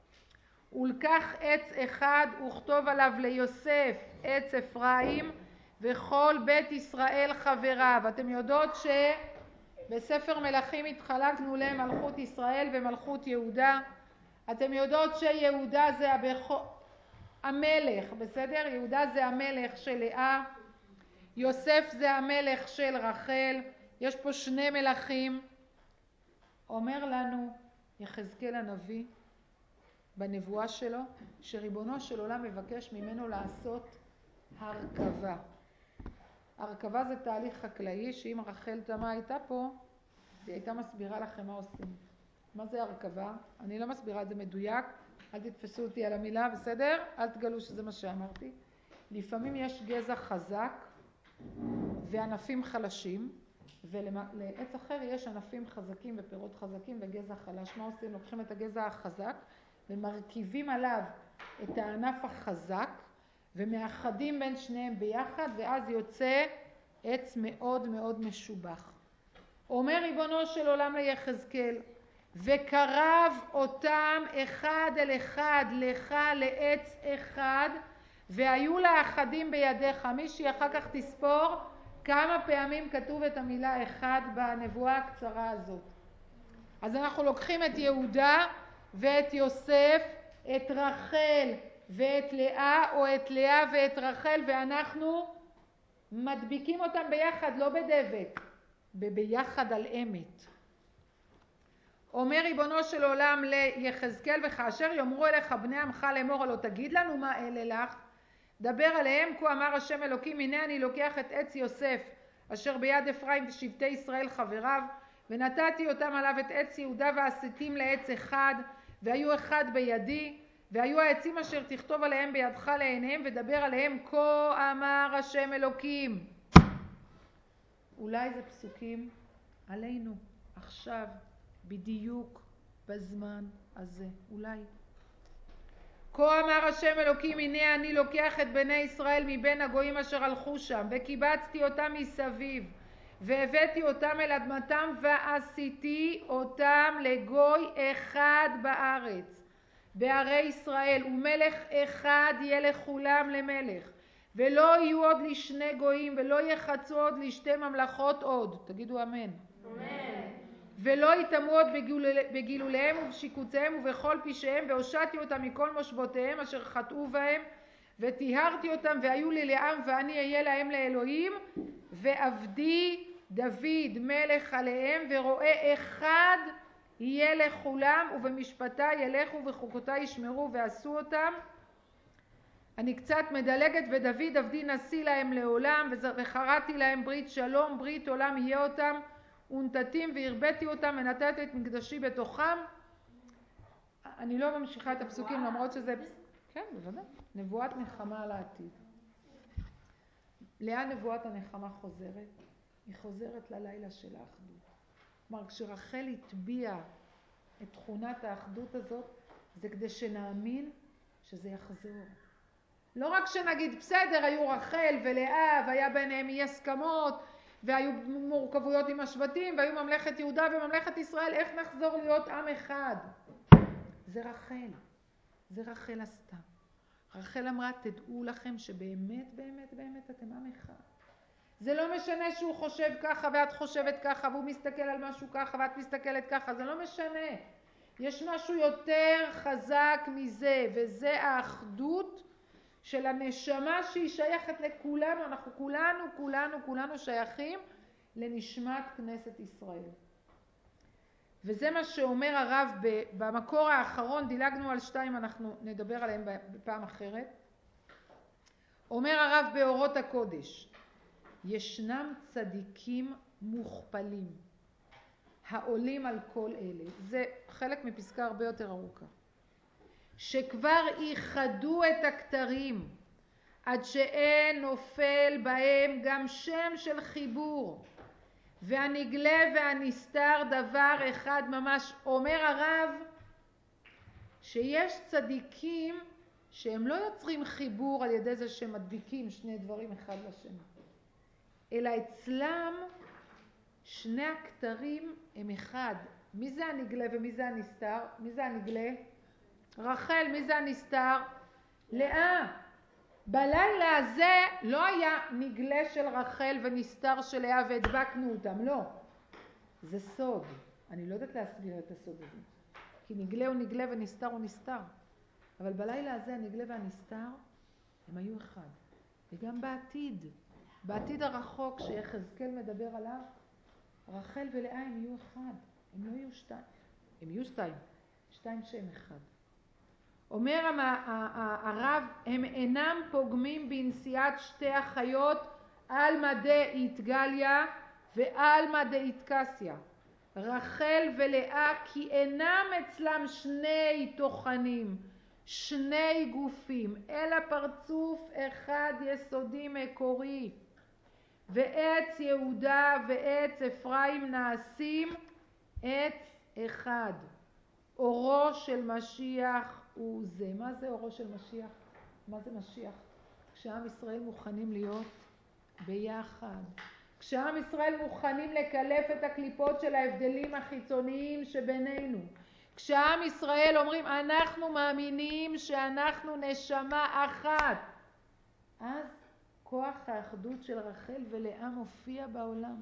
Speaker 1: ולקח עץ אחד וכתוב עליו ליוסף עץ אפרים וכל בית ישראל חבריו. אתם יודעות שבספר מלכים התחלקנו למלכות ישראל ומלכות יהודה. אתם יודעות שיהודה זה הבכור, המלך, בסדר? יהודה זה המלך של לאה, יוסף זה המלך של רחל. יש פה שני מלכים. אומר לנו יחזקאל הנביא בנבואה שלו שריבונו של עולם מבקש ממנו לעשות הרכבה. הרכבה זה תהליך חקלאי שאם רחל תמה הייתה פה היא הייתה מסבירה לכם מה עושים. מה זה הרכבה? אני לא מסבירה את זה מדויק, אל תתפסו אותי על המילה, בסדר? אל תגלו שזה מה שאמרתי. לפעמים יש גזע חזק וענפים חלשים, ולעץ אחר יש ענפים חזקים ופירות חזקים וגזע חלש. מה עושים? לוקחים את הגזע החזק ומרכיבים עליו את הענף החזק ומאחדים בין שניהם ביחד, ואז יוצא עץ מאוד מאוד משובח. אומר ריבונו של עולם ליחזקאל, וקרב אותם אחד אל אחד לך לעץ אחד, והיו לאחדים בידיך. מישהי אחר כך תספור כמה פעמים כתוב את המילה אחד בנבואה הקצרה הזאת. אז אנחנו לוקחים את יהודה ואת יוסף, את רחל ואת לאה, או את לאה ואת רחל, ואנחנו מדביקים אותם ביחד, לא בדבק, ביחד על אמת. אומר ריבונו של עולם ליחזקאל, וכאשר יאמרו אליך בני עמך לאמור, הלא תגיד לנו מה אלה לך, דבר עליהם, כה אמר השם אלוקים, הנה אני לוקח את עץ יוסף אשר ביד אפרים ושבטי ישראל חבריו, ונתתי אותם עליו את עץ יהודה ועשיתים לעץ אחד, והיו אחד בידי, והיו העצים אשר תכתוב עליהם בידך לעיניהם, ודבר עליהם, כה אמר השם אלוקים. אולי זה פסוקים עלינו עכשיו, בדיוק בזמן הזה, אולי. כה אמר השם אלוקים, הנה אני לוקח את בני ישראל מבין הגויים אשר הלכו שם, וקיבצתי אותם מסביב, והבאתי אותם אל אדמתם, ועשיתי אותם לגוי אחד בארץ, בערי ישראל, ומלך אחד יהיה לכולם למלך, ולא יהיו עוד לשני גויים, ולא יחצו עוד לשתי ממלכות עוד. תגידו אמן.
Speaker 2: אמן.
Speaker 1: ולא יתאמו עוד בגילוליהם ובשיקוציהם ובכל פשעיהם, והושעתי אותם מכל מושבותיהם אשר חטאו בהם, וטיהרתי אותם, והיו לי לעם, ואני אהיה להם לאלוהים, ועבדי דוד מלך עליהם, ורואה אחד יהיה לכולם, ובמשפטי ילכו ובחוקותי ישמרו ועשו אותם. אני קצת מדלגת, ודוד עבדי נשיא להם לעולם, וחרתי להם ברית שלום, ברית עולם יהיה אותם, ונתתים והרבאתי אותם, ונתתי את מקדשי בתוכם. אני לא ממשיכה את הפסוקים למרות שזה, כן, בוודאי, נבואת מלחמה על העתיד. לאן נבואת הנחמה חוזרת? היא חוזרת ללילה של האחדות. כלומר, כשרחל הטביעה את תכונת האחדות הזאת, זה כדי שנאמין שזה יחזור. לא רק שנגיד, בסדר, היו רחל ולאה, והיה ביניהם אי הסכמות, והיו מורכבויות עם השבטים, והיו ממלכת יהודה וממלכת ישראל, איך נחזור להיות עם אחד? זה רחל. זה רחל עשתה. רחל אמרה, תדעו לכם שבאמת, באמת, באמת אתם עם אחד. זה לא משנה שהוא חושב ככה ואת חושבת ככה, והוא מסתכל על משהו ככה ואת מסתכלת ככה, זה לא משנה. יש משהו יותר חזק מזה, וזה האחדות של הנשמה שהיא שייכת לכולנו. אנחנו כולנו, כולנו, כולנו שייכים לנשמת כנסת ישראל. וזה מה שאומר הרב במקור האחרון, דילגנו על שתיים, אנחנו נדבר עליהם בפעם אחרת. אומר הרב באורות הקודש, ישנם צדיקים מוכפלים, העולים על כל אלה. זה חלק מפסקה הרבה יותר ארוכה. שכבר ייחדו את הכתרים, עד שאין נופל בהם גם שם של חיבור, והנגלה והנסתר דבר אחד ממש. אומר הרב שיש צדיקים שהם לא יוצרים חיבור על ידי זה שמדביקים שני דברים אחד לשני, אלא אצלם שני הכתרים הם אחד. מי זה הנגלה ומי זה הנסתר? מי זה הנגלה? רחל. מי זה הנסתר? לאה. בלילה הזה לא היה נגלה של רחל ונסתר של לאה והדבקנו אותם, לא. זה סוד. אני לא יודעת להסביר את הסוד הזה. כי נגלה הוא נגלה ונסתר הוא נסתר. אבל בלילה הזה הנגלה והנסתר הם היו אחד. וגם בעתיד, בעתיד הרחוק שיחזקאל מדבר עליו, רחל ולאה הם יהיו אחד. הם לא יהיו שתיים. הם יהיו שתיים. שתיים שהם אחד. אומר הרב, הם אינם פוגמים בנשיאת שתי החיות אלמא דאיתגליה ואלמא דאיתקסיה. רחל ולאה כי אינם אצלם שני תוכנים, שני גופים, אלא פרצוף אחד יסודי מקורי. ועץ יהודה ועץ אפרים נעשים עץ אחד. אורו של משיח הוא זה. מה זה אורו של משיח? מה זה משיח? כשעם ישראל מוכנים להיות ביחד. כשעם ישראל מוכנים לקלף את הקליפות של ההבדלים החיצוניים שבינינו. כשעם ישראל אומרים אנחנו מאמינים שאנחנו נשמה אחת. אז כוח האחדות של רחל ולאה מופיע בעולם.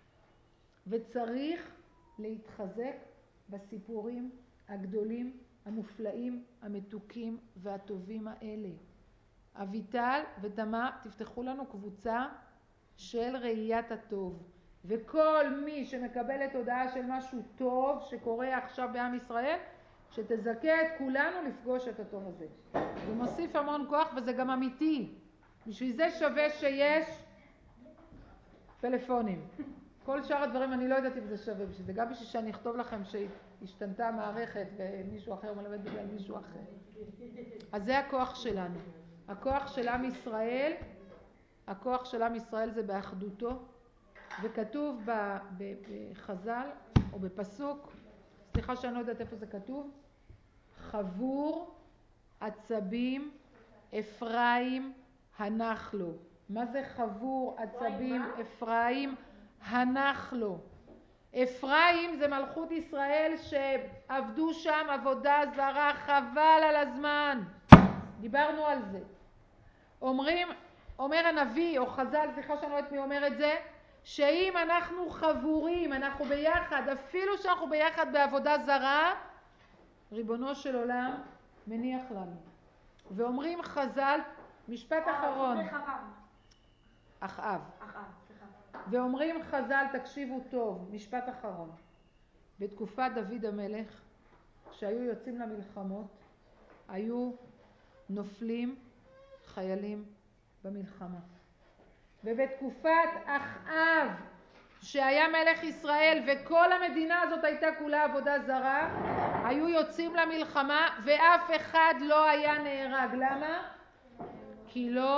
Speaker 1: וצריך להתחזק בסיפורים הגדולים, המופלאים, המתוקים והטובים האלה. אביטל ותמה, תפתחו לנו קבוצה של ראיית הטוב. וכל מי שמקבלת הודעה של משהו טוב שקורה עכשיו בעם ישראל, שתזכה את כולנו לפגוש את הטוב הזה. זה מוסיף המון כוח וזה גם אמיתי. בשביל זה שווה שיש פלאפונים. כל שאר הדברים אני לא יודעת אם זה שווה, בשביל זה גם בשביל שאני אכתוב לכם שהשתנתה המערכת ומישהו אחר מלמד בגלל מישהו אחר. אז זה הכוח שלנו. הכוח של עם ישראל, הכוח של עם ישראל זה באחדותו, וכתוב בחז"ל או בפסוק, סליחה שאני לא יודעת איפה זה כתוב, חבור עצבים אפרים הנח לו. מה זה חבור עצבים אפרים הנח לו? אפרים זה מלכות ישראל שעבדו שם עבודה זרה חבל על הזמן. דיברנו על זה. אומרים, אומר הנביא או חז"ל, סליחה שאני לא יודעת מי אומר את זה, שאם אנחנו חבורים, אנחנו ביחד, אפילו שאנחנו ביחד בעבודה זרה, ריבונו של עולם מניח לנו. ואומרים חז"ל, משפט אחרון. אחאב. ואומרים חז"ל, תקשיבו טוב, משפט אחרון. בתקופת דוד המלך, כשהיו יוצאים למלחמות, היו נופלים חיילים במלחמה. ובתקופת אחאב, שהיה מלך ישראל וכל המדינה הזאת הייתה כולה עבודה זרה, היו יוצאים למלחמה ואף אחד לא היה נהרג. למה? כי לא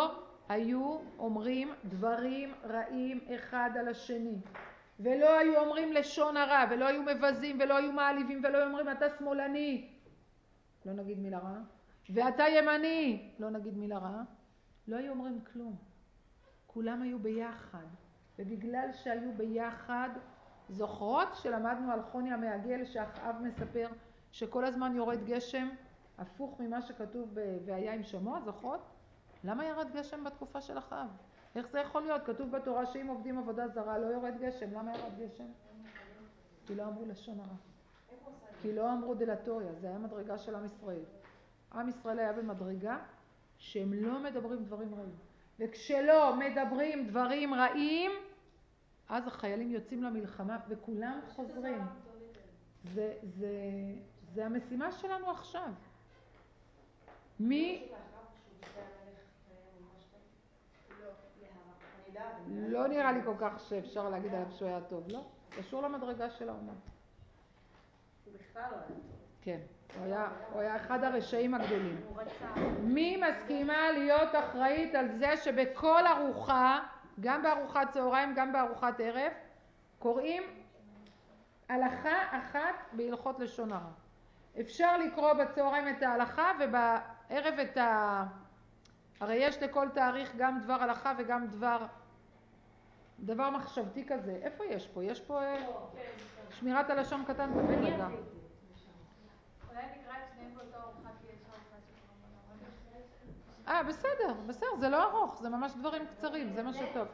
Speaker 1: היו אומרים דברים רעים אחד על השני, ולא היו אומרים לשון הרע, ולא היו מבזים, ולא היו מעליבים, ולא היו אומרים אתה שמאלני, לא נגיד מילה רע, ואתה ימני, לא נגיד מילה רע, לא היו אומרים כלום. כולם היו ביחד, ובגלל שהיו ביחד, זוכרות שלמדנו על חוני המעגל שאחאב מספר שכל הזמן יורד גשם, הפוך ממה שכתוב והיה עם שמוע, זוכרות? למה ירד גשם בתקופה של אחאב? איך זה יכול להיות? כתוב בתורה שאם עובדים עבודה זרה לא יורד גשם. למה ירד גשם? כי לא אמרו לשון הרע. כי לא אמרו דלתוריה, זה היה מדרגה של עם ישראל. עם ישראל היה במדרגה שהם לא מדברים דברים רעים. וכשלא מדברים דברים רעים, אז החיילים יוצאים למלחמה וכולם חוזרים. זה, זה, זה המשימה שלנו עכשיו. מי... לא נראה לי כל כך שאפשר להגיד עליו שהוא היה טוב, לא? קשור למדרגה של האומה.
Speaker 2: הוא בכלל לא היה טוב.
Speaker 1: כן, הוא היה, הוא היה אחד הרשעים הגדולים. מי מסכימה להיות אחראית על זה שבכל ארוחה, גם בארוחת צהריים, גם בארוחת ערב, קוראים הלכה אחת בהלכות לשון הרע? אפשר לקרוא בצהריים את ההלכה ובערב את ה... הרי יש לכל תאריך גם דבר הלכה וגם דבר דבר מחשבתי כזה. איפה יש פה? יש פה שמירת הלשון קטן כזה רגע.
Speaker 3: אולי נקרא את שניהם באותו ארוחה כי יש ארוחה של...
Speaker 1: אה, בסדר, בסדר, זה לא ארוך, זה ממש דברים קצרים, זה מה שטוב.